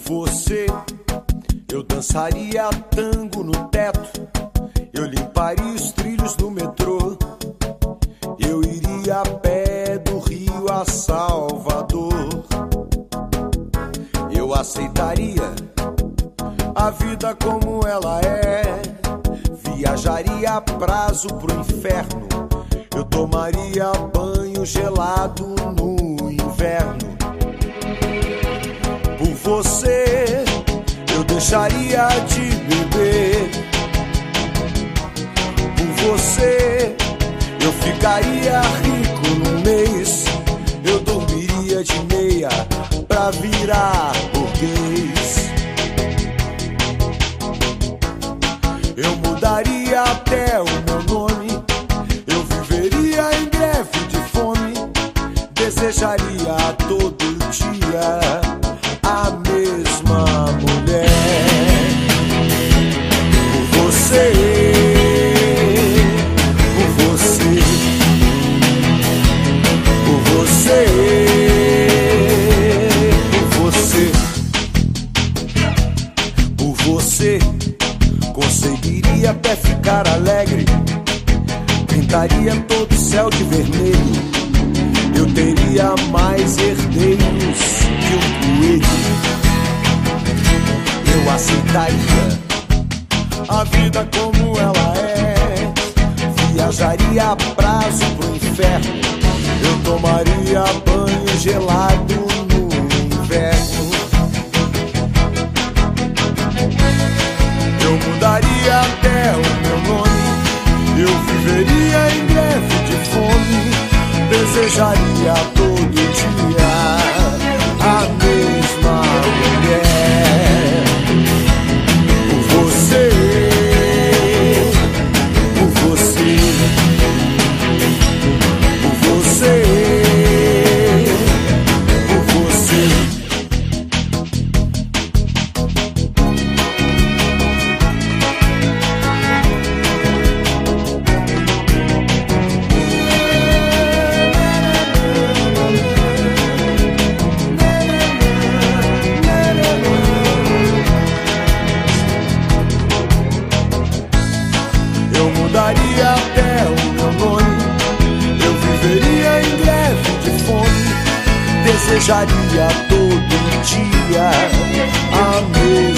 você, eu dançaria tango no teto, eu limparia os trilhos do metrô, eu iria a pé do Rio a Salvador. Eu aceitaria a vida como ela é, viajaria a prazo pro inferno, eu tomaria banho gelado no inverno. Por você, eu deixaria de beber. Por você, eu ficaria rico num mês. Eu dormiria de meia pra virar burguês. Eu mudaria até o meu nome. Eu viveria em greve de fome. Desejaria todo dia a mesma mulher. Por você, por você, por você, por você, por você, conseguiria até ficar alegre, pintaria todo o céu de vermelho. Eu teria mais herdeiros que um coelho. Eu aceitaria a vida como ela é, viajaria a prazo pro inferno, eu tomaria banho gelado no inverno. Eu mudaria até o meu nome, eu viveria em greve de fome. Desejaria todo dia a mesma mulher. Por você, por você, por você, por você. Eu mudaria até o meu nome, eu viveria em greve de fome, desejaria todo dia a mesma